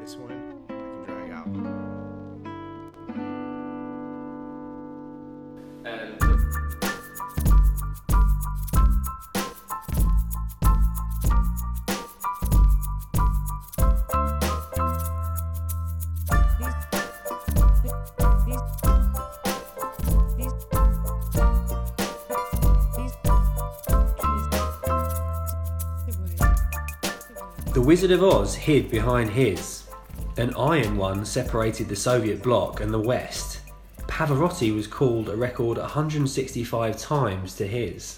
This one I can drag out. The Wizard of Oz hid behind his. An iron one separated the Soviet bloc and the West. Pavarotti was called a record 165 times to his.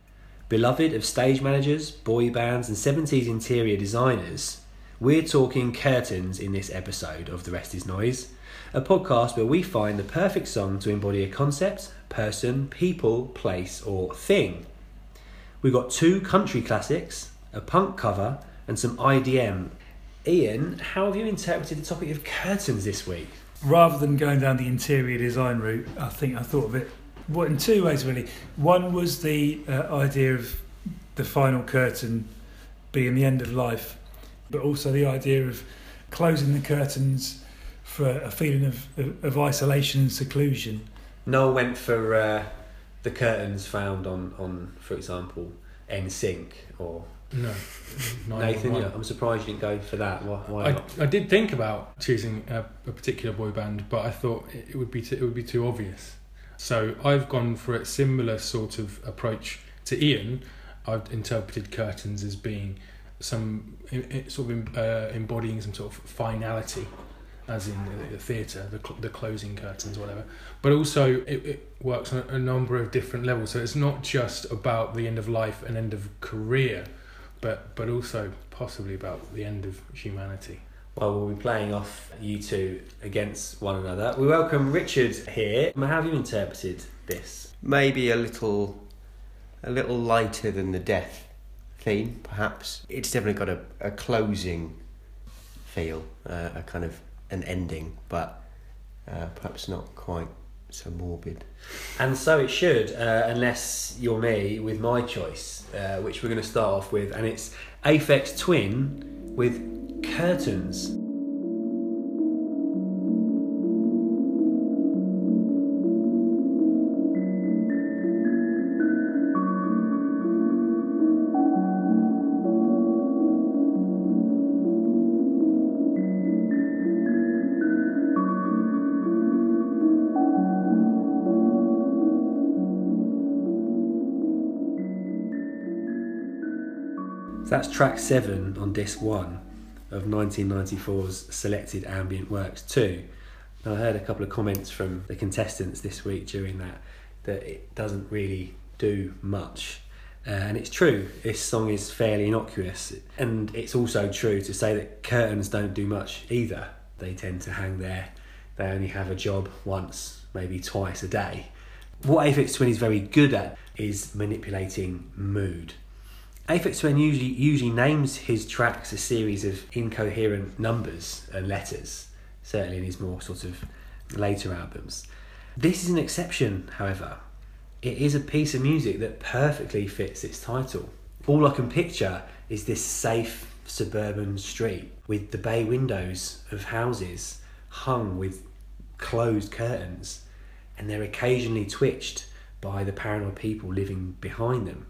Beloved of stage managers, boy bands and 70s interior designers, we're talking curtains in this episode of The Rest Is Noise, a podcast where we find the perfect song to embody a concept, person, people, place or thing. We've got 2 country classics, a punk cover and some IDM. Ian, how have you interpreted the topic of curtains this week? Rather than going down the interior design route, I thought of it in 2 ways really. One was the idea of the final curtain being the end of life, but also the idea of closing the curtains for a feeling of isolation and seclusion. Noel went for the curtains found on for example, NSYNC or... No, Nathan, I'm surprised you didn't go for that. Why not? I did think about choosing a particular boy band, but I thought it would be too obvious. So I've gone for a similar sort of approach to Ian. I've interpreted curtains as being some sort of embodying some sort of finality, as in the theatre, the closing curtains, whatever. But also it works on a number of different levels. So it's not just about the end of life and end of career, but also possibly about the end of humanity. Well, we'll be playing off you two against one another. We welcome Richard here. How have you interpreted this? Maybe a little lighter than the death theme, perhaps. It's definitely got a closing feel, a kind of an ending, but perhaps not quite so morbid. And so it should, unless you're me with my choice, which we're going to start off with, and it's Aphex Twin with Curtains. That's track 7 on disc 1 of 1994's Selected Ambient Works 2. Now, I heard a couple of comments from the contestants this week during that it doesn't really do much. And it's true, this song is fairly innocuous. And it's also true to say that curtains don't do much either. They tend to hang there. They only have a job once, maybe twice a day. What Aphex Twin is very good at is manipulating mood. Aphex Twin usually names his tracks a series of incoherent numbers and letters, certainly in his more sort of later albums. This is an exception, however. It is a piece of music that perfectly fits its title. All I can picture is this safe suburban street with the bay windows of houses hung with closed curtains, and they're occasionally twitched by the paranoid people living behind them,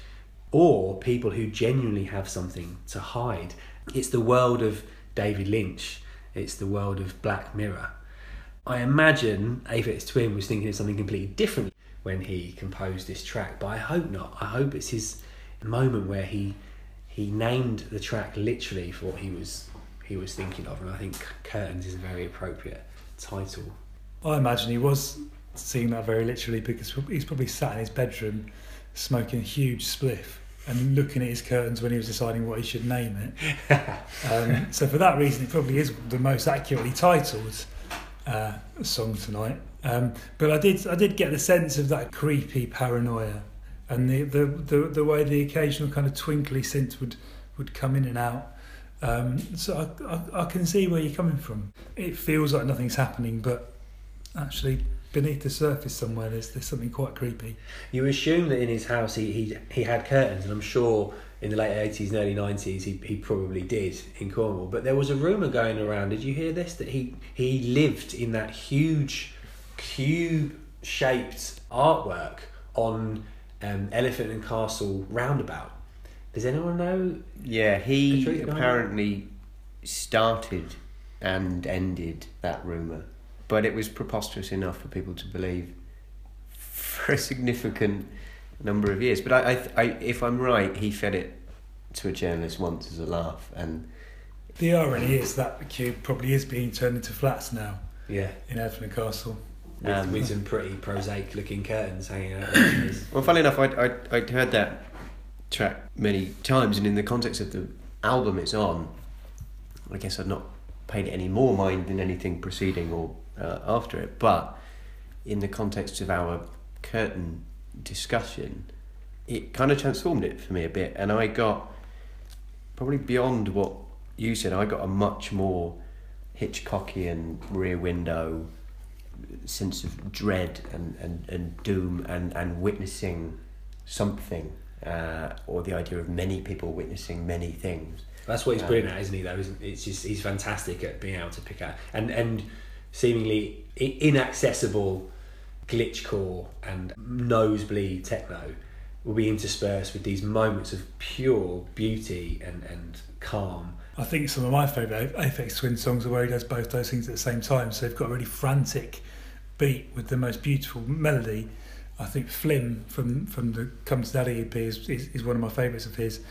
or people who genuinely have something to hide. It's the world of David Lynch. It's the world of Black Mirror. I imagine Aphex Twin was thinking of something completely different when he composed this track, but I hope not. I hope it's his moment where he named the track literally for what he was thinking of, and I think Curtains is a very appropriate title. I imagine he was seeing that very literally, because he's probably sat in his bedroom smoking a huge spliff and looking at his curtains when he was deciding what he should name it. So for that reason, it probably is the most accurately titled song tonight. But I did get the sense of that creepy paranoia, and the way the occasional kind of twinkly synth would come in and out. So I can see where you're coming from. It feels like nothing's happening, but actually beneath the surface somewhere there's something quite creepy. You assume that in his house he had curtains, and I'm sure in the late 80s and early 90s, he probably did in Cornwall. But there was a rumour going around, did you hear this, that he lived in that huge cube-shaped artwork on Elephant and Castle roundabout. Does anyone know? Yeah, he the truth behind apparently started and ended that rumour, but it was preposterous enough for people to believe for a significant number of years. But I if I'm right, he fed it to a journalist once as a laugh, and The irony is that the cube probably is being turned into flats now Yeah, in Elephant and Castle. with some pretty prosaic-looking curtains hanging out. well, funnily enough, I'd heard that track many times, and in the context of the album it's on, I guess I'd not paid it any more mind than anything preceding or after it, but in the context of our curtain discussion, it kind of transformed it for me a bit, and I got, probably beyond what you said, I got a much more Hitchcockian Rear Window sense of dread and doom and witnessing something, or the idea of many people witnessing many things. That's what he's brilliant at, isn't he? Though, it's just he's fantastic at being able to pick out and seemingly inaccessible glitchcore and nosebleed techno will be interspersed with these moments of pure beauty and calm. I think some of my favourite Aphex Twin songs are where he does both those things at the same time. So they've got a really frantic beat with the most beautiful melody. I think Flim from the Come to Daddy EP is one of my favourites of his.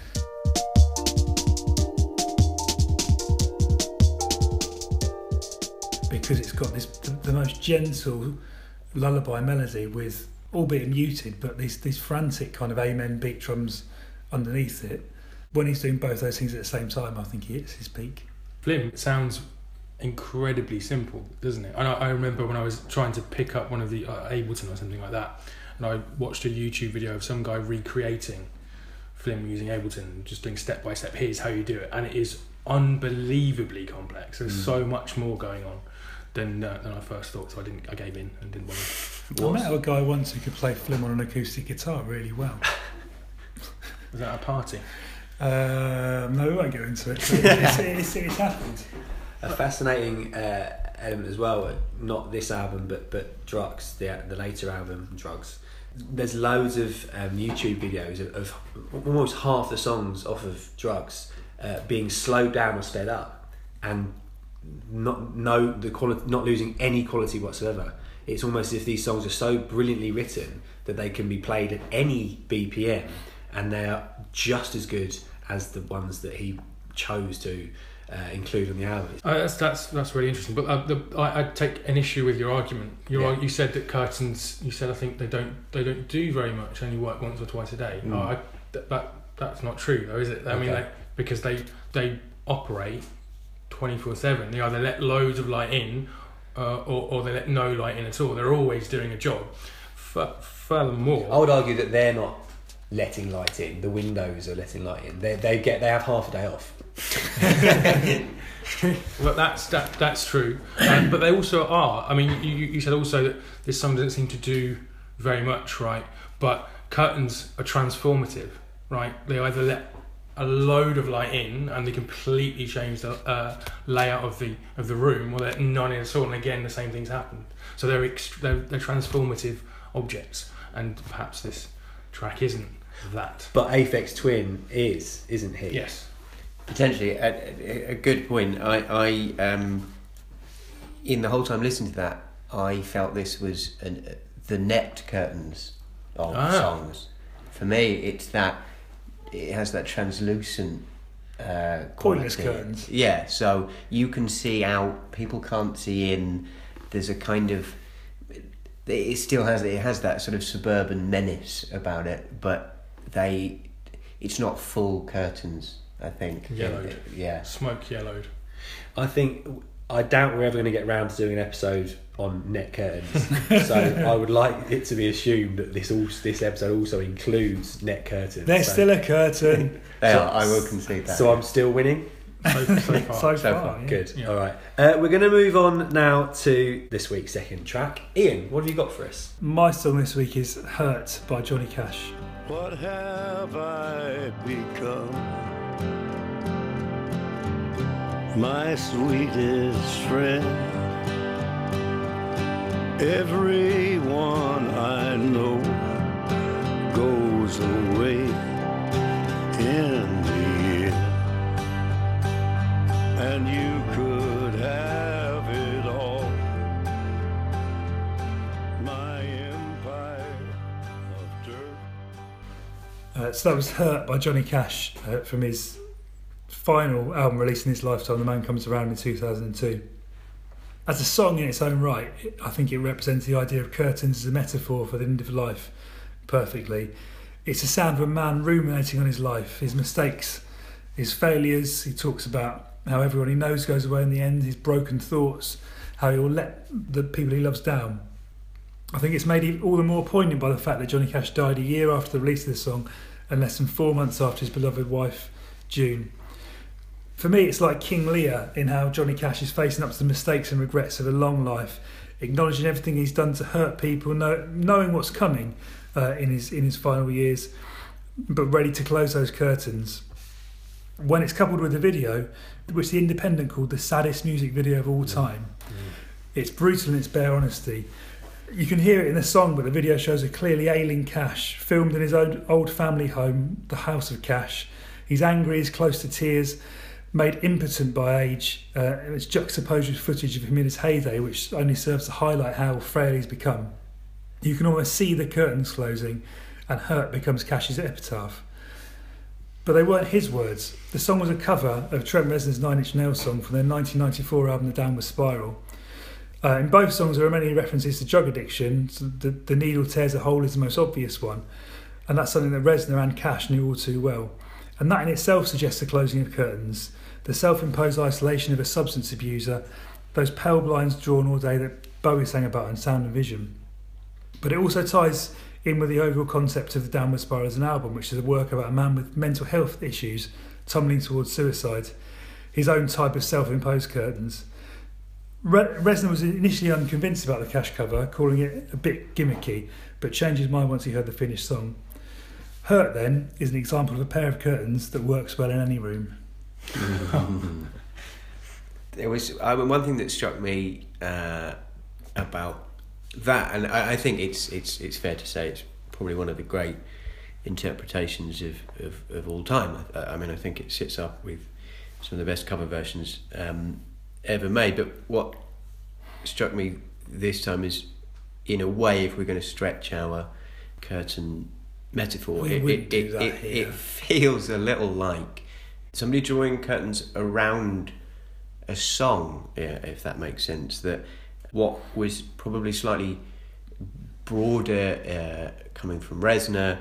Because it's got the most gentle lullaby melody with, albeit muted, but these frantic kind of amen beat drums underneath it. When he's doing both those things at the same time, I think he hits his peak. Flim sounds incredibly simple, doesn't it? And I remember when I was trying to pick up one of the Ableton or something like that, and I watched a YouTube video of some guy recreating Flim using Ableton, just doing step by step, here's how you do it, and it is unbelievably complex. There's so much more going on than I first thought, so I gave in and didn't bother. I met a guy once who could play Flim on an acoustic guitar really well. Was that a party? No, we won't go into it. It's happened. A fascinating element as well, not this album, but Drugs, the later album, Drugs. There's loads of YouTube videos of almost half the songs off of Drugs being slowed down or sped up, and not losing any quality whatsoever. It's almost as if these songs are so brilliantly written that they can be played at any BPM, and they are just as good as the ones that he chose to include on the album. That's really interesting. But I take an issue with your argument. You said that Curtains. You said I think they don't do very much. Only work once or twice a day. That's not true though, is it? I mean, because they operate 24/7. They either let loads of light in, or they let no light in at all. They're always doing a job. Furthermore, I would argue that they're not letting light in. The windows are letting light in. They have half a day off. Well, that's true, but they also are. I mean, you said also that this song doesn't seem to do very much, right? But Curtains are transformative, right? They either let a load of light in and they completely change the layout of the room, or they let none in at all, and again the same things happen. So they're transformative objects, and perhaps this track isn't that. But Aphex Twin isn't he? Yes. Potentially, a good point. I in the whole time listening to that, I felt this was the net Curtains of songs. For me, it's that it has that translucent Pointless quality. curtains. Yeah, so you can see out, people can't see in. There's a kind of, it still has that sort of suburban menace about it, but it's not full curtains. I think Yellowed. Yeah, Smoke yellowed. I doubt we're ever going to get round to doing an episode on net curtains. So I would like it to be assumed that this episode also includes net curtains. They're still a curtain. they are. I will concede that. So I'm still winning. So far. So far, yeah. Good. Yeah. All right. We're going to move on now to this week's second track. Ian, what have you got for us? My song this week is Hurt by Johnny Cash. What have I become? My sweetest friend. Everyone I know goes away in the end, and you could have it all. My empire of dirt. So that was Hurt by Johnny Cash from his final album released in his lifetime, The Man Comes Around, in 2002. As a song in its own right, I think it represents the idea of curtains as a metaphor for the end of life perfectly. It's the sound of a man ruminating on his life, his mistakes, his failures. He talks about how everyone he knows goes away in the end, his broken thoughts, how he will let the people he loves down. I think it's made all the more poignant by the fact that Johnny Cash died a year after the release of the song and less than 4 months after his beloved wife, June. For me, it's like King Lear in how Johnny Cash is facing up to the mistakes and regrets of a long life, acknowledging everything he's done to hurt people, knowing what's coming in his final years, but ready to close those curtains. When it's coupled with a video, which The Independent called the saddest music video of all time, it's brutal in its bare honesty. You can hear it in the song, but the video shows a clearly ailing Cash, filmed in his own old family home, the House of Cash. He's angry, he's close to tears, made impotent by age. It's juxtaposed with footage of him in his heyday, which only serves to highlight how frail he's become. You can almost see the curtains closing, and Hurt becomes Cash's epitaph. But they weren't his words. The song was a cover of Trent Reznor's Nine Inch Nails song from their 1994 album The Downward Spiral. In both songs there are many references to drug addiction. So the needle tears a hole is the most obvious one, and that's something that Reznor and Cash knew all too well. And that in itself suggests the closing of curtains, the self-imposed isolation of a substance abuser, those pale blinds drawn all day that Bowie sang about in Sound and Vision. But it also ties in with the overall concept of The Downward Spiral as an album, which is a work about a man with mental health issues tumbling towards suicide, his own type of self-imposed curtains. Reznor was initially unconvinced about the Cash cover, calling it a bit gimmicky, but changed his mind once he heard the finished song. Hurt, then, is an example of a pair of curtains that works well in any room. There was one thing that struck me about that, and I think it's fair to say it's probably one of the great interpretations of all time. I mean, I think it sits up with some of the best cover versions ever made. But what struck me this time is, in a way, if we're going to stretch our curtain metaphor, it feels a little like somebody drawing curtains around a song, if that makes sense. That what was probably slightly broader coming from Reznor,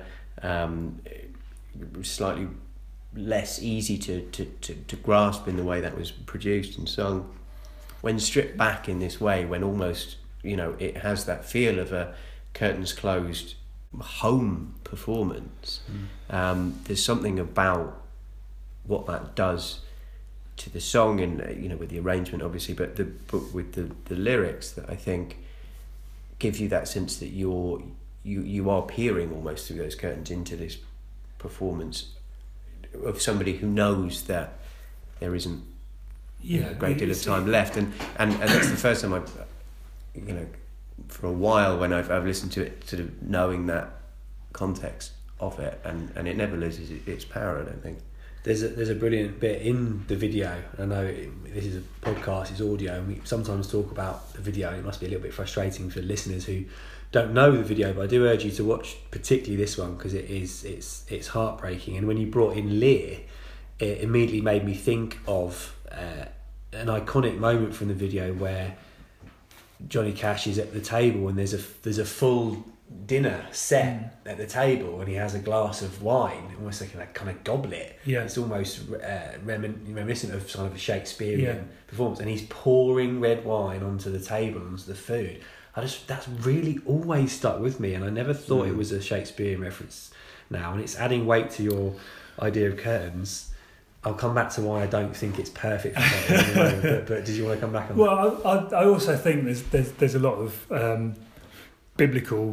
slightly less easy to grasp in the way that was produced and sung, when stripped back in this way, when almost, it has that feel of a curtains closed home performance. There's something about what that does to the song, and with the arrangement obviously, but with the lyrics, that I think give you that sense that you are peering almost through those curtains into this performance of somebody who knows that there isn't a great deal of time left, and that's the first time I've for a while when I've listened to it, sort of knowing that context of it, and it never loses its power, I don't think. There's a brilliant bit in the video. I know this is a podcast, it's audio, and we sometimes talk about the video. It must be a little bit frustrating for listeners who don't know the video, but I do urge you to watch particularly this one, because it's heartbreaking. And when you brought in Lear, it immediately made me think of an iconic moment from the video where Johnny Cash is at the table and there's a full dinner set at the table, and he has a glass of wine, almost like a kind of goblet. Yeah. It's almost reminiscent of sort of a Shakespearean performance, and he's pouring red wine onto the table, onto the food. That's really always stuck with me, and I never thought it was a Shakespearean reference now, and it's adding weight to your idea of curtains. I'll come back to why I don't think it's perfect for curtains in a moment, but did you want to come back on that? Well, I also think there's a lot of biblical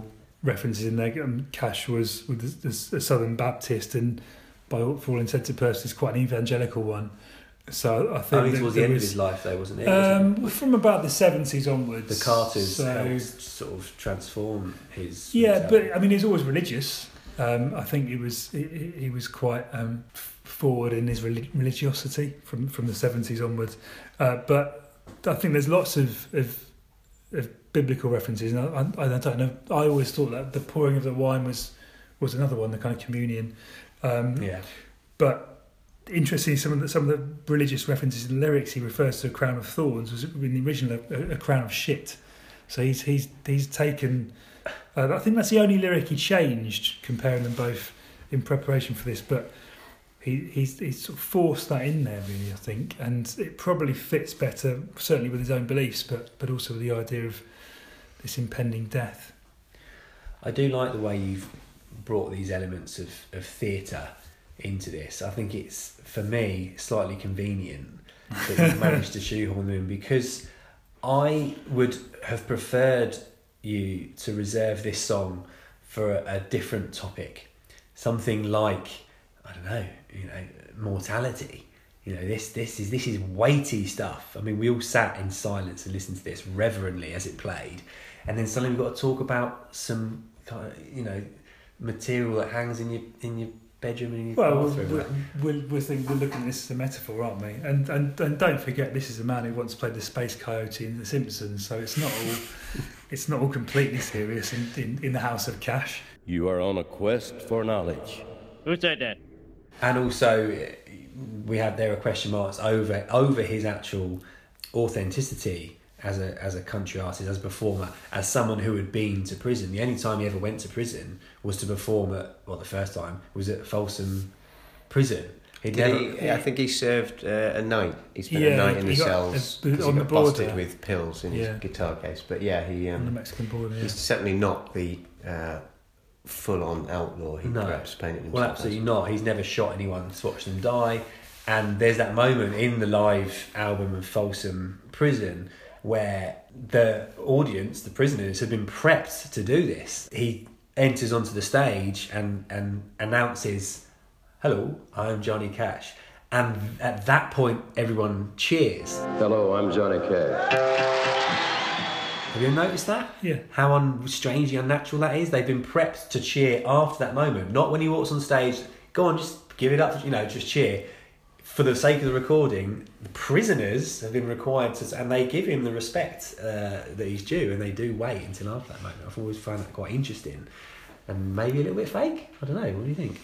references in there. Cash was a Southern Baptist, and for all intents and purposes, quite an evangelical one. So I think Only towards the end of his life, though, wasn't it? From about the 70s onwards. The Carters helped sort of transform his. Yeah, but I mean, he's always religious. I think he was quite forward in his religiosity from the 70s onwards. But I think there's lots of biblical references, and I don't know. I always thought that the pouring of the wine was another one, the kind of communion. But interestingly, some of the religious references in the lyrics, he refers to a crown of thorns, was in the original a crown of shit. So he's taken. I think that's the only lyric he changed, comparing them both in preparation for this. But he's sort of forced that in there, really, I think, and it probably fits better, certainly with his own beliefs, but also with the idea of this impending death. I do like the way you've brought these elements of theatre into this. I think it's, for me, slightly convenient that you've managed to shoehorn them in, because I would have preferred you to reserve this song for a different topic, something like, I don't know, mortality. This is weighty stuff. I mean, we all sat in silence and listened to this reverently as it played, and then suddenly we've got to talk about some kind of, material that hangs in your bedroom and in your bathroom. We're looking at this as a metaphor, aren't we? And don't forget, this is a man who once played the Space Coyote in The Simpsons, so it's not all completely serious in the House of Cash. You are on a quest for knowledge. Who said that? And also, there are question marks over his actual authenticity as a country artist, as a performer, as someone who had been to prison. The only time he ever went to prison was to perform the first time was at Folsom Prison. I think he served a night. He spent a night in the cells because he got busted with pills in his guitar case. But he on the Mexican border. He's certainly not the full-on outlaw he perhaps painted himself. Well, absolutely not. He's never shot anyone to watch them die. And there's that moment in the live album of Folsom Prison where the audience, the prisoners, have been prepped to do this. He enters onto the stage and announces, "Hello, I'm Johnny Cash." And at that point, everyone cheers. Hello, I'm Johnny Cash. Have you noticed that? Yeah. How strangely unnatural that is? They've been prepped to cheer after that moment. Not when he walks on stage, go on, just give it up, just cheer. For the sake of the recording, the prisoners have been required to, and they give him the respect that he's due, and they do wait until after that moment. I've always found that quite interesting, and maybe a little bit fake. I don't know. What do you think?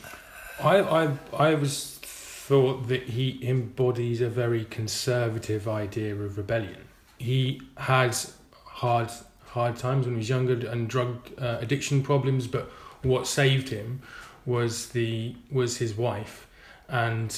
I always thought that he embodies a very conservative idea of rebellion. He has hard times when he was younger and drug addiction problems, but what saved him was his wife and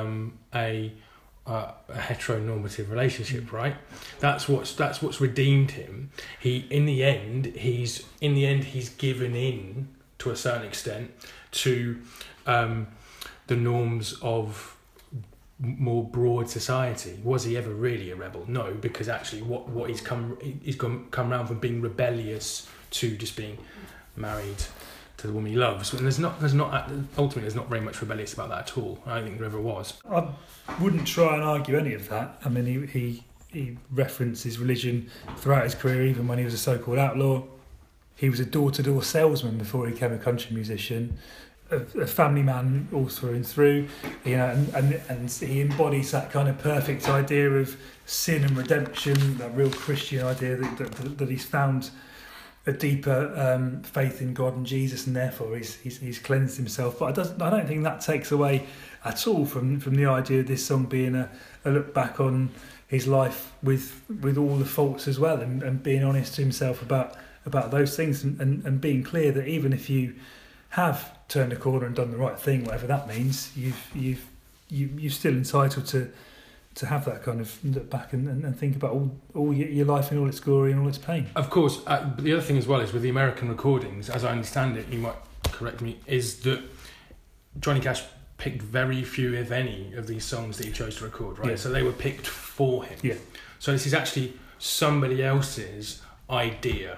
a heteronormative relationship, right? That's what's redeemed him. In the end he's given in to a certain extent to the norms of more broad society. Was he ever really a rebel? No, because actually what he's come around from being rebellious to just being married to the woman he loves. And there's not ultimately there's not very much rebellious about that at all. I don't think there ever was. I wouldn't try and argue any of that. I mean, he referenced his religion throughout his career, even when he was a so-called outlaw. He was a door-to-door salesman before he became a country musician. A family man all through and through, and he embodies that kind of perfect idea of sin and redemption, that real Christian idea that he's found a deeper faith in God and Jesus, and therefore he's cleansed himself. But I don't think that takes away at all from the idea of this song being a look back on his life with all the faults as well, and being honest to himself about those things, and being clear that even if you have turned a corner and done the right thing, whatever that means, you're still entitled to have that kind of look back and think about all your life in all its glory and all its pain. Of course, the other thing as well is with the American recordings, as I understand it, you might correct me, is that Johnny Cash picked very few, if any, of these songs that he chose to record, right? Yeah. So they were picked for him. Yeah. So this is actually somebody else's idea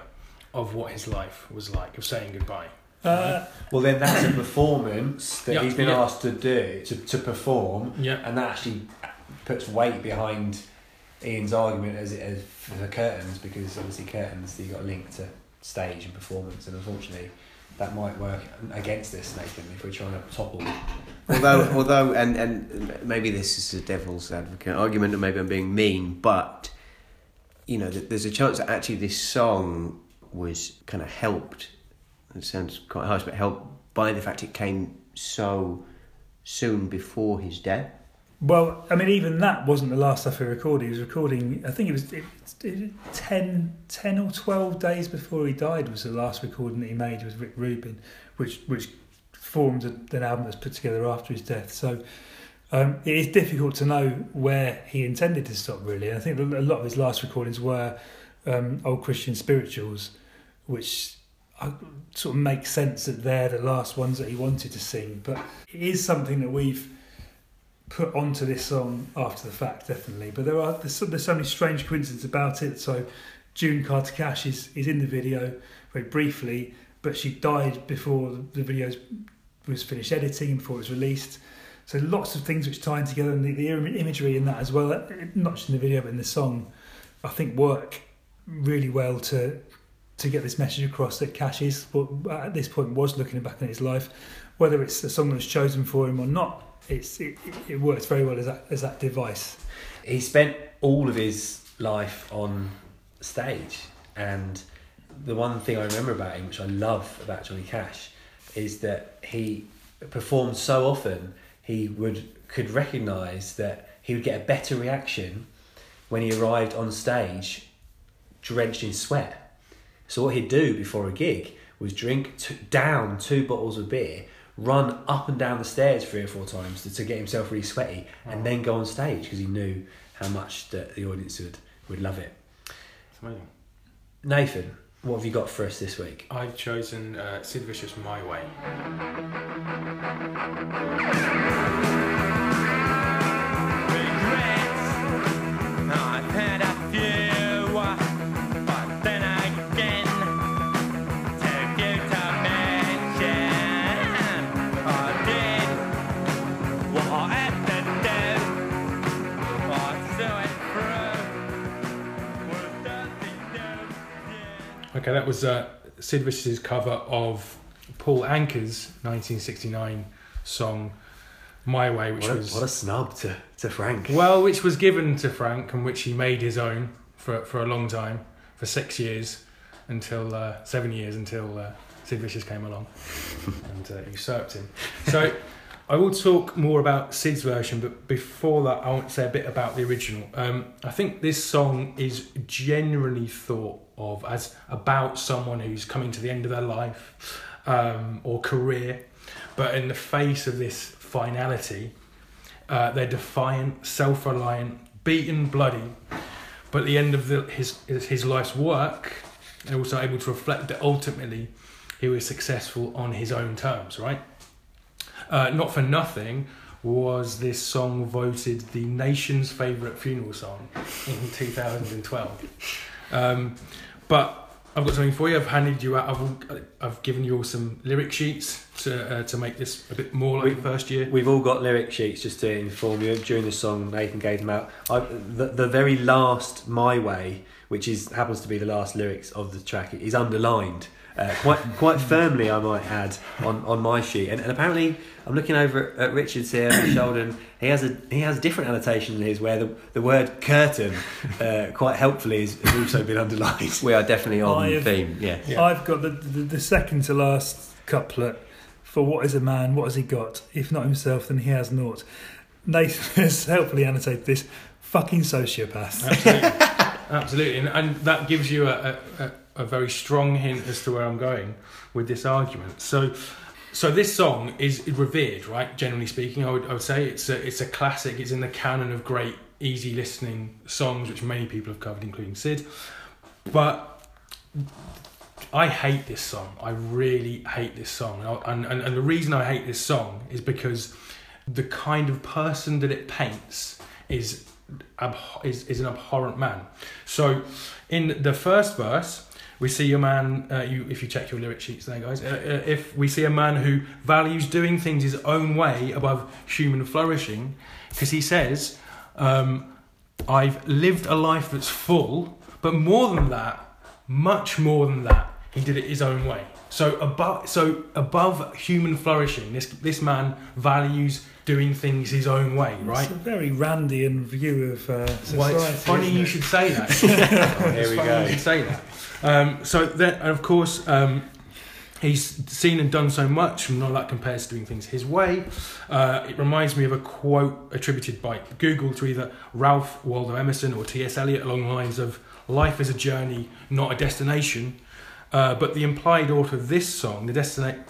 of what his life was like, of saying goodbye. Well, then that's a performance that Yeah, he's been yeah. asked to do, to perform, Yeah. and that actually puts weight behind Ian's argument as for the curtains, because obviously curtains, you've got a link to stage and performance, and unfortunately that might work against us, Nathan, if we're trying to topple. Although, and maybe this is a devil's advocate argument, and maybe I'm being mean, but you know, there's a chance that actually this song was kind of helped. It sounds quite harsh, but helped by the fact it came so soon before his death. Well, I mean, even that wasn't the last stuff he recorded. He was recording, I think it was 10 or 12 days before he died was the last recording that he made with Rick Rubin, which formed an album that's put together after his death. So it is difficult to know where he intended to stop, really. And I think a lot of his last recordings were old Christian spirituals, which sort of make sense that they're the last ones that he wanted to sing. But it is something that we've put onto this song after the fact, definitely. But there's so many strange coincidences about it. So June Carter Cash is in the video very briefly, but she died before the video was finished editing, before it was released. So lots of things which tie in together, and the imagery in that as well, not just in the video but in the song, I think work really well to get this message across that Cash is, at this point, was looking back on his life. Whether it's a song that was chosen for him or not, it works very well as that device. He spent all of his life on stage, and the one thing I remember about him, which I love about Johnny Cash, is that he performed so often he could recognise that he would get a better reaction when he arrived on stage drenched in sweat. So what he'd do before a gig was drink down 2 bottles of beer, run up and down the stairs 3 or 4 times to get himself really sweaty, and then go on stage because he knew how much the audience would love it. It's amazing. Nathan, what have you got for us this week? I've chosen Sid Vicious, My Way. I've had a few, but then again, to you to mention, I did what I had to do. I saw it through. Okay, that was Sid Vicious's cover of Paul Anka's 1969 song My Way, which was what a snub to Frank. well, which was given to Frank and which he made his own for a long time, for 6 years, until 7 years until Sid Vicious came along and usurped him. So I will talk more about Sid's version, but before that, I want to say a bit about the original. I think this song is generally thought of as about someone who's coming to the end of their life or career, but in the face of this finality, they're defiant, self-reliant, beaten, bloody, but at the end of his life's work, they're also able to reflect that ultimately he was successful on his own terms, right? Not for nothing was this song voted the nation's favourite funeral song in 2012. But I've got something for you. I've handed you out. I've given you all some lyric sheets to make this a bit more like the first year. We've all got lyric sheets, just to inform you. During the song, Nathan gave them out. The very last "My Way," which happens to be the last lyrics of the track, is underlined quite firmly, I might add, on my sheet. And apparently, I'm looking over at Richard's here, Sheldon. He has a different annotation in his, where the word curtain, quite helpfully, has also been underlined. We are definitely on theme, yeah. I've got the second to last couplet. For what is a man, what has he got? If not himself, then he has naught. Nathan has helpfully annotated this. Fucking sociopath. Absolutely. And that gives you a very strong hint as to where I'm going with this argument. So this song is revered, right? Generally speaking, I would say it's a classic. It's in the canon of great, easy listening songs, which many people have covered, including Sid. But I hate this song. I really hate this song. And the reason I hate this song is because the kind of person that it paints is an abhorrent man. So in the first verse, we see a man, if you check your lyric sheets there, guys, if we see a man who values doing things his own way above human flourishing, because he says, I've lived a life that's full, but more than that, much more than that, he did it his own way. So above human flourishing, this man values doing things his own way, right? It's a very Randian view of society. Well, it's funny you should say that. Here we go. You should say that. So then, and of course, he's seen and done so much, and none of that compares to doing things his way. It reminds me of a quote attributed by Google to either Ralph Waldo Emerson or T.S. Eliot along the lines of, "Life is a journey, not a destination." But the implied author of this song, the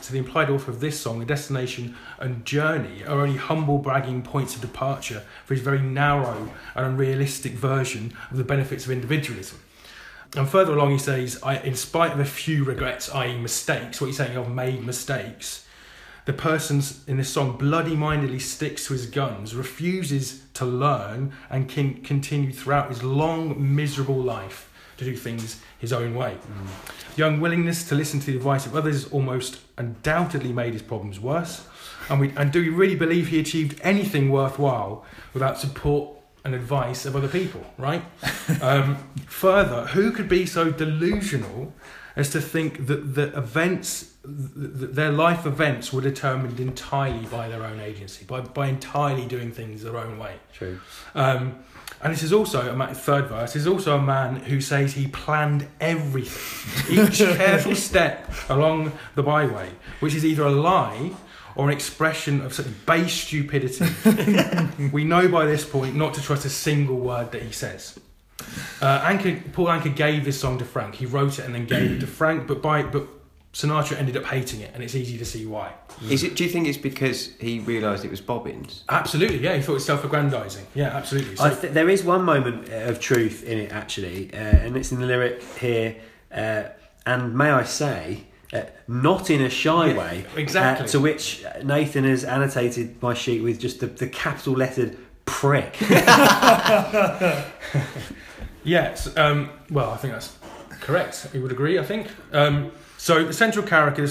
destination and journey are only humble bragging points of departure for his very narrow and unrealistic version of the benefits of individualism. And further along he says, in spite of a few regrets, i.e. mistakes, what he's saying, I've made mistakes, the person in this song bloody-mindedly sticks to his guns, refuses to learn, and can continue throughout his long, miserable life to do things his own way. The unwillingness to listen to the advice of others almost undoubtedly made his problems worse. And do we really believe he achieved anything worthwhile without support and advice of other people, right? Further, who could be so delusional as to think that their life events were determined entirely by their own agency, by entirely doing things their own way? True. And this is also, third verse, is also a man who says he planned everything, each careful step along the byway, which is either a lie or an expression of such base stupidity. We know by this point not to trust a single word that he says. Paul Anka gave this song to Frank. He wrote it and then gave it to Frank, but Sinatra ended up hating it, and it's easy to see why. Do you think it's because he realised it was Bobbins? Absolutely, yeah. He thought it was self-aggrandising. Yeah, absolutely. So, there is one moment of truth in it, actually, and it's in the lyric here. And may I say, not in a shy way. Exactly. To which Nathan has annotated my sheet with just the capital lettered prick. Yes. Well, I think that's correct. You would agree, I think. So the central character,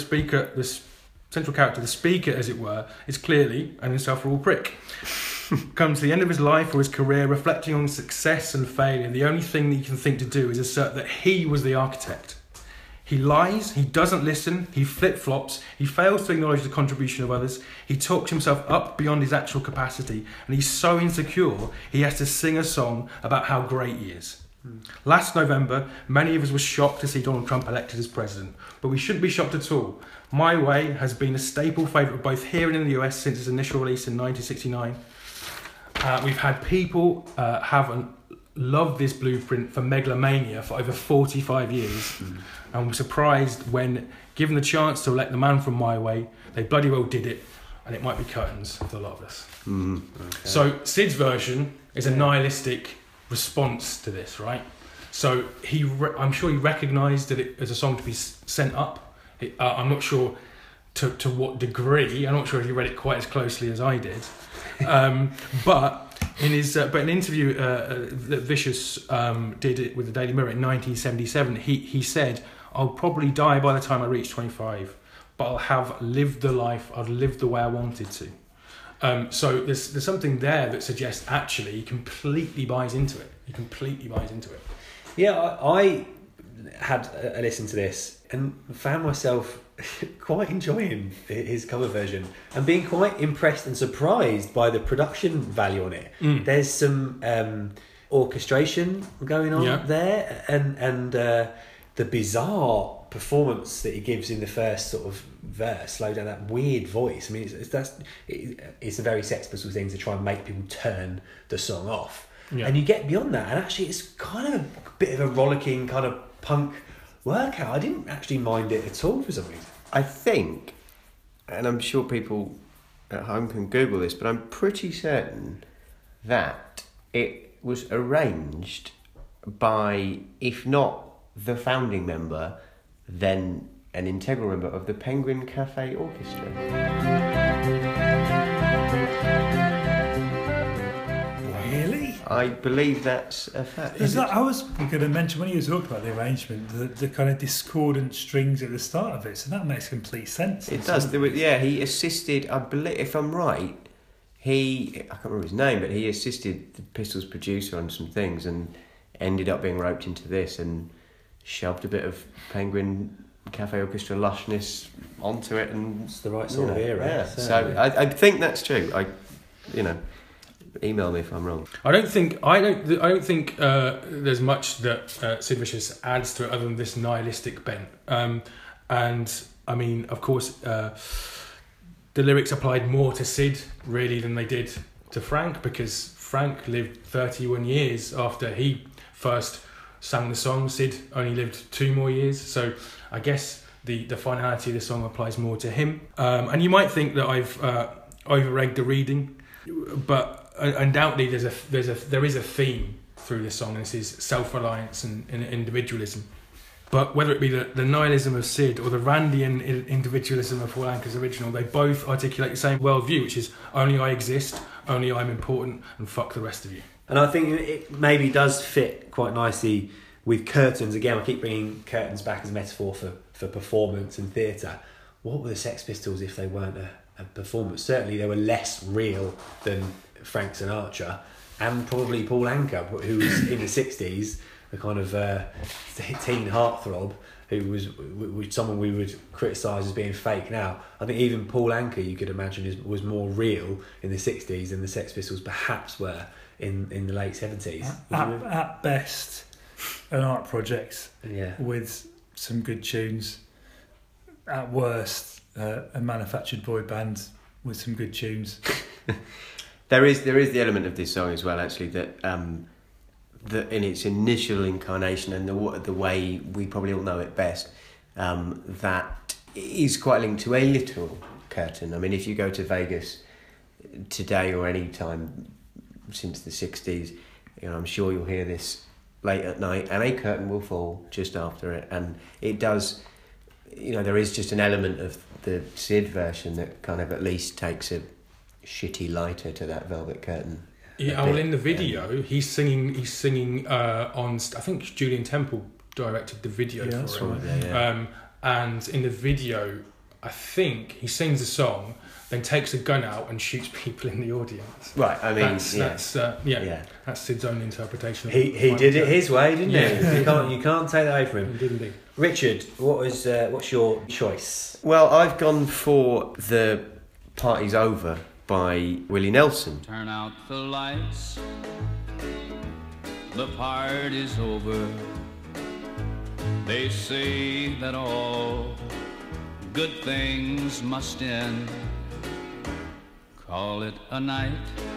the speaker, as it were, is clearly an insufferable prick. Come to the end of his life or his career, reflecting on success and failure, the only thing that he can think to do is assert that he was the architect. He lies, he doesn't listen, he flip-flops, he fails to acknowledge the contribution of others, he talks himself up beyond his actual capacity, and he's so insecure he has to sing a song about how great he is. Last November, many of us were shocked to see Donald Trump elected as president, but we shouldn't be shocked at all. My Way has been a staple favourite both here and in the US since its initial release in 1969. We've had people love this blueprint for megalomania for over 45 years, and we're surprised when given the chance to elect the man from My Way, they bloody well did it, and it might be curtains for a lot of us. Okay. So Sid's version is a nihilistic response to this, right? So I'm sure he recognised that it as a song to be sent up. I'm not sure to what degree. I'm not sure if he read it quite as closely as I did. But in an interview that Vicious did it with the Daily Mirror in 1977, he said, "I'll probably die by the time I reach 25, but I'll have lived the life. I've lived the way I wanted to." So there's something there that suggests actually he completely buys into it. Yeah, I had a listen to this and found myself quite enjoying his cover version and being quite impressed and surprised by the production value on it. There's some orchestration going on there, and the bizarre performance that he gives in the first sort of verse, slow down, that weird voice. I mean, it's a very Sex Pistols thing to try and make people turn the song off. Yeah. And you get beyond that, and actually it's kind of a bit of a rollicking kind of punk workout. I didn't actually mind it at all for some reason. I think, and I'm sure people at home can Google this, but I'm pretty certain that it was arranged by, if not the founding member, then an integral member of the Penguin Cafe Orchestra. Really? I believe that's a fact. I was going to mention when you were talking about the arrangement, the kind of discordant strings at the start of it, so that makes complete sense. It does. He assisted, I believe, if I'm right, I can't remember his name, but he assisted the Pistols producer on some things and ended up being roped into this and shoved a bit of Penguin Cafe Orchestra lushness onto it, and It's the right sort of era. Yeah. certainly. So I think that's true. Email me if I'm wrong. I don't think there's much that Sid Vicious adds to it other than this nihilistic bent. And I mean, of course, the lyrics applied more to Sid really than they did to Frank, because Frank lived 31 years after he first sang the song. Sid only lived 2 more years, so I guess the finality of the song applies more to him. And you might think that I've over-egged the reading, but undoubtedly there is a theme through this song, and this is self-reliance and individualism. But whether it be the nihilism of Sid or the Randian individualism of Paul Anka's original, they both articulate the same worldview, which is only I exist, only I'm important, and fuck the rest of you. And I think it maybe does fit quite nicely with Curtains. Again, I keep bringing Curtains back as a metaphor for performance and theatre. What were the Sex Pistols if they weren't a performance? Certainly they were less real than Frank Sinatra and probably Paul Anka, who was in the 60s, the kind of teen heartthrob, who was someone we would criticise as being fake now. I think even Paul Anka, you could imagine, was more real in the 60s than the Sex Pistols perhaps were in the late 70s. At best, an art project Yeah. with some good tunes. At worst, a manufactured boy band with some good tunes. There is the element of this song as well, actually, that in its initial incarnation and the way we probably all know it best, that is quite linked to a literal curtain. I mean, if you go to Vegas today or any time since the 60s, I'm sure you'll hear this late at night, and a curtain will fall just after it, and it does. There is just an element of the Sid version that kind of at least takes a shitty lighter to that Velvet Curtain. Yeah, well, in the video, he's singing on. I think Julian Temple directed the video for that's it. right. Yeah. And in the video, I think he sings a song, then takes a gun out and shoots people in the audience. Right. I mean, That's Sid's own interpretation. Of He did it his way, didn't Yeah. he? You can't take that away from him. He did indeed. Richard, what's your choice? Well, I've gone for The Party's Over by Willie Nelson. Turn out the lights, the party's over. They say that all good things must end. Call it a night.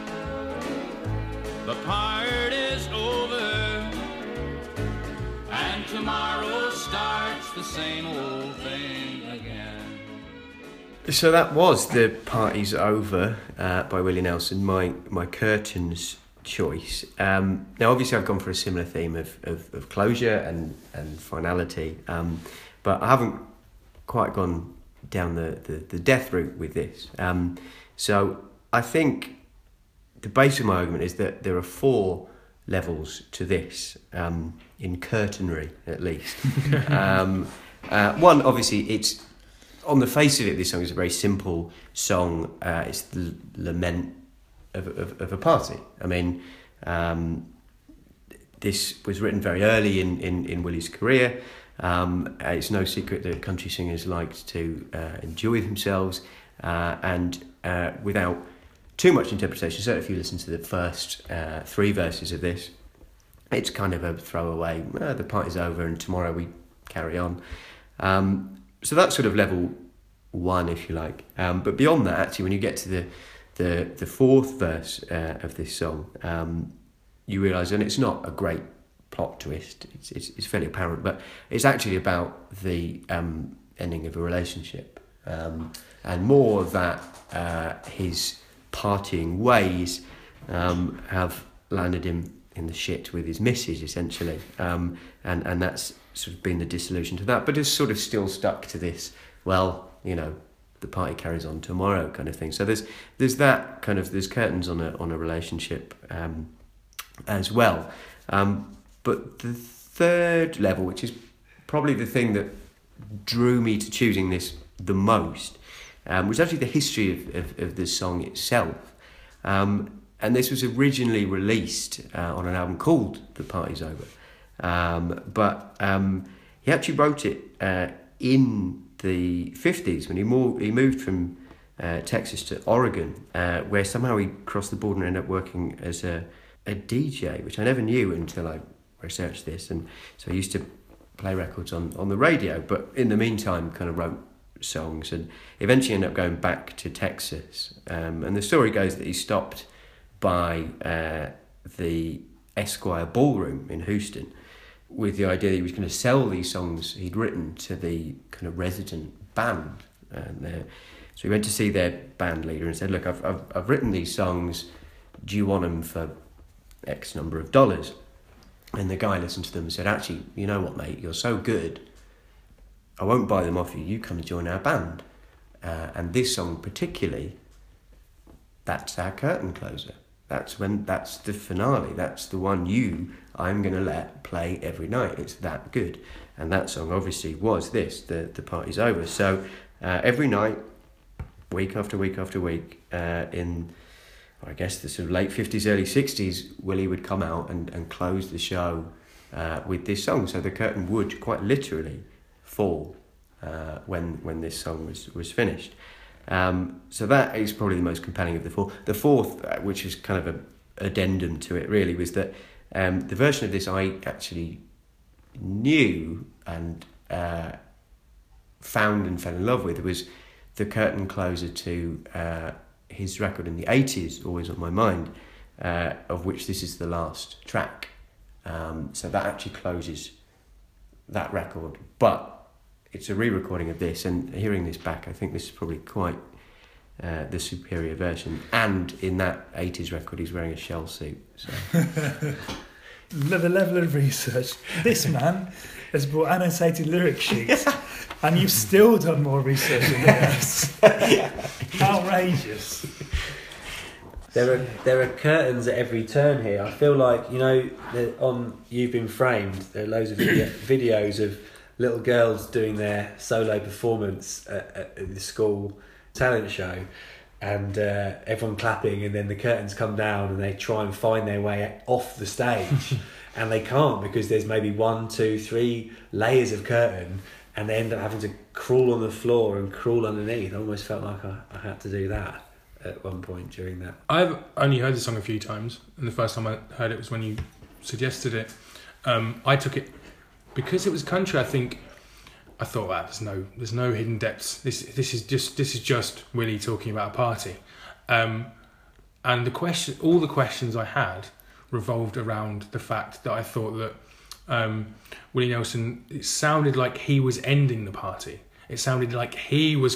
The party's over, and tomorrow starts the same old thing again. So that was The Party's Over by Willie Nelson, my Curtains choice. Now, obviously, I've gone for a similar theme of closure and finality, but I haven't quite gone down the death route with this. So I think the base of my argument is that there are 4 levels to this, in curtainry at least. One, obviously, it's on the face of it, this song is a very simple song. It's the lament of a party. I mean, this was written very early in Willie's career. It's no secret that country singers liked to enjoy themselves, and without too much interpretation, certainly if you listen to the first 3 verses of this, it's kind of a throwaway, the party's over and tomorrow we carry on. So that's sort of level 1, if you like. But beyond that, actually, when you get to the 4th verse of this song, you realise, and it's not a great plot twist, it's fairly apparent, but it's actually about the ending of a relationship, and more that his partying ways have landed him in the shit with his missus, essentially, and that's sort of been the dissolution to that, but it's sort of still stuck to this, well, the party carries on tomorrow kind of thing. So there's that kind of, there's curtains on a relationship, as well. But the third level, which is probably the thing that drew me to choosing this the most, was actually the history of the song itself. And this was originally released on an album called The Party's Over. But he actually wrote it in the 50s when he moved from Texas to Oregon, where somehow he crossed the border and ended up working as a DJ, which I never knew until I researched this. And so I used to play records on the radio, but in the meantime kind of wrote songs and eventually ended up going back to Texas. And the story goes that he stopped by the Esquire Ballroom in Houston with the idea that he was going to sell these songs he'd written to the kind of resident band. So he went to see their band leader and said, look, I've written these songs, do you want them for X number of dollars? And the guy listened to them and said, actually, you know what, mate, you're so good, I won't buy them off you, you come and join our band. And this song particularly, that's our curtain closer. That's the finale. That's the one I'm going to let play every night. It's that good. And that song obviously was this, The Party's Over. So every night, week after week after week, in, I guess, the sort of late 50s, early 60s, Willie would come out and close the show with this song. So the curtain would quite literally fall when this song was finished. So that is probably the most compelling of the four. The fourth, which is kind of an addendum to it really, was that the version of this I actually knew and found and fell in love with was the curtain closer to his record in the 80s, Always on My Mind, of which this is the last track. So that actually closes that record, but it's a re-recording of this, and hearing this back, I think this is probably quite the superior version. And in that 80s record, he's wearing a shell suit. So. The level of research. This man has brought annotated lyric sheets, and you've still done more research than us. Outrageous. There are curtains at every turn here. I feel like, on You've Been Framed, there are loads of videos of little girls doing their solo performance at the school talent show, and everyone clapping, and then the curtains come down and they try and find their way off the stage and they can't, because there's maybe 1, 2, 3 layers of curtain, and they end up having to crawl on the floor and crawl underneath. I almost felt like I had to do that at one point during that. I've only heard the song a few times, and the first time I heard it was when you suggested it. I took it because it was country. I thought, wow, there's no hidden depths. This is just Willie talking about a party, and all the questions I had revolved around the fact that I thought that Willie Nelson, it sounded like he was ending the party. It sounded like he was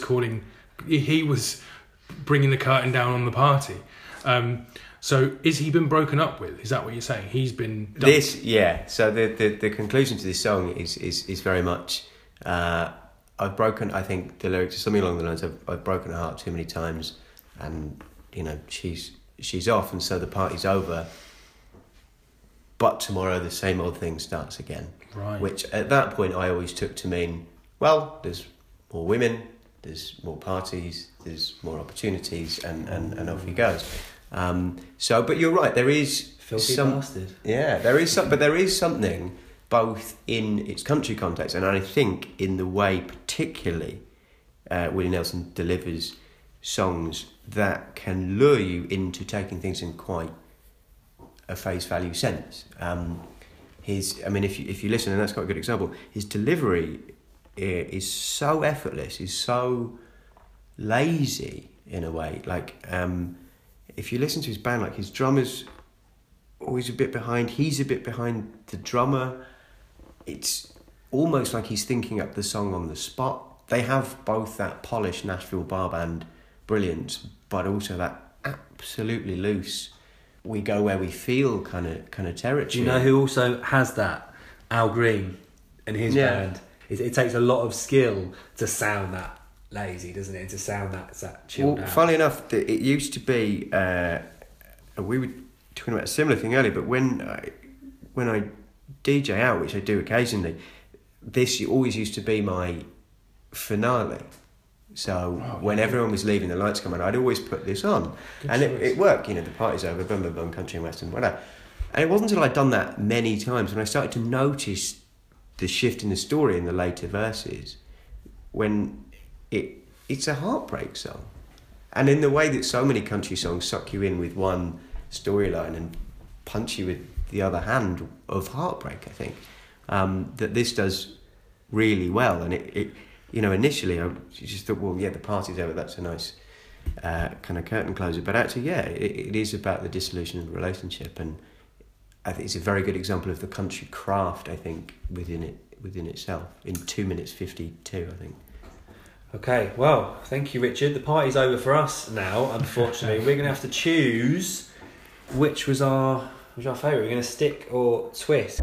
bringing the curtain down on the party. So is he been broken up with? Is that what you're saying? He's been dumped? This, yeah. So the conclusion to this song is very much I've broken. I think the lyrics are something along the lines of I've broken her heart too many times, and she's off, and so the party's over. But tomorrow the same old thing starts again. Right. Which at that point I always took to mean, well, there's more women, there's more parties, there's more opportunities, and off he goes. But you're right, there is Filthy bastard. Yeah, there is something both in its country context and I think in the way particularly Willie Nelson delivers songs that can lure you into taking things in quite a face value sense. If you listen, and that's quite a good example, his delivery is so effortless, is so lazy in a way. Like, if you listen to his band, like his drummer's always a bit behind, he's a bit behind the drummer. It's almost like he's thinking up the song on the spot. They have both that polished Nashville bar band brilliance, but also that absolutely loose, we go where we feel kind of territory. Do you know who also has that? Al Green and his band. It takes a lot of skill to sound that lazy, doesn't it? And to sound that chilled out. Funnily enough, it used to be we would talking about a similar thing earlier, but when I DJ out, which I do occasionally, this always used to be my finale. So when everyone was leaving, the lights come on, I'd always put this on. Good and choice. it worked, the party's over, boom, boom, boom, country and western, whatever. And it wasn't until I'd done that many times when I started to notice the shift in the story in the later verses, when it's a heartbreak song. And in the way that so many country songs suck you in with one storyline and punch you with the other hand of heartbreak, I think, that this does really well. And it initially I just thought, well, yeah, the party's over, that's a nice kind of curtain closer. But actually, yeah, it is about the dissolution of the relationship, and I think it's a very good example of the country craft, I think, within itself, in 2 minutes 52, I think. Okay, well, thank you, Richard. The party's over for us now, unfortunately. We're going to have to choose which was our favourite. We're going to stick or twist.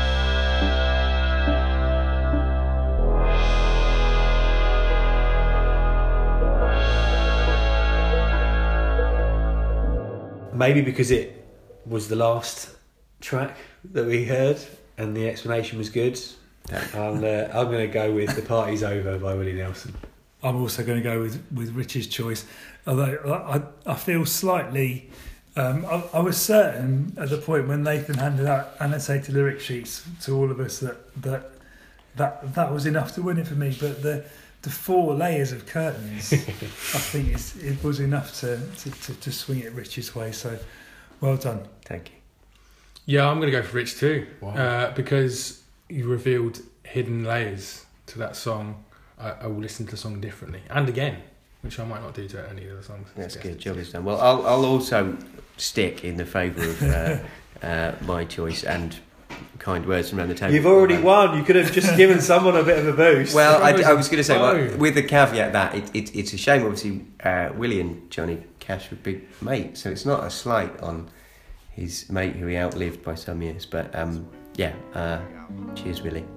Maybe because it was the last track that we heard and the explanation was good. I'm going to go with The Party's Over by Willie Nelson. I'm also going to go with Richard's choice, although I feel slightly... I was certain at the point when Nathan handed out annotated lyric sheets to all of us that was enough to win it for me, but the 4 layers of curtains, I think it was enough to swing it Rich's way, so well done. Thank you. Yeah, I'm going to go for Rich too. Wow. Because you revealed hidden layers to that song. I will listen to the song differently and again, which I might not do to any of the songs. That's good. Job is done. Well, I'll also stick in the favour of my choice and kind words from around the table. You've already won. You could have just given someone a bit of a boost. Well, I was going to say, well, with the caveat that it's a shame, obviously, Willie and Johnny Cash were big mates, so it's not a slight on his mate who he outlived by some years. But cheers, Willie.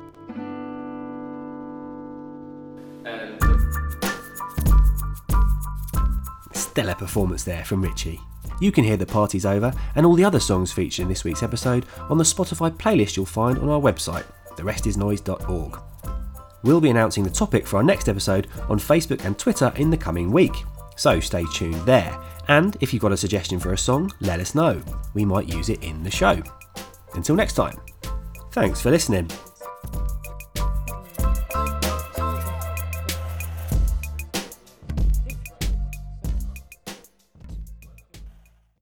Stellar performance there from Richie. You can hear The Party's Over and all the other songs featured in this week's episode on the Spotify playlist you'll find on our website, therestisnoise.org. We'll be announcing the topic for our next episode on Facebook and Twitter in the coming week, so stay tuned there. And if you've got a suggestion for a song, let us know. We might use it in the show. Until next time, thanks for listening.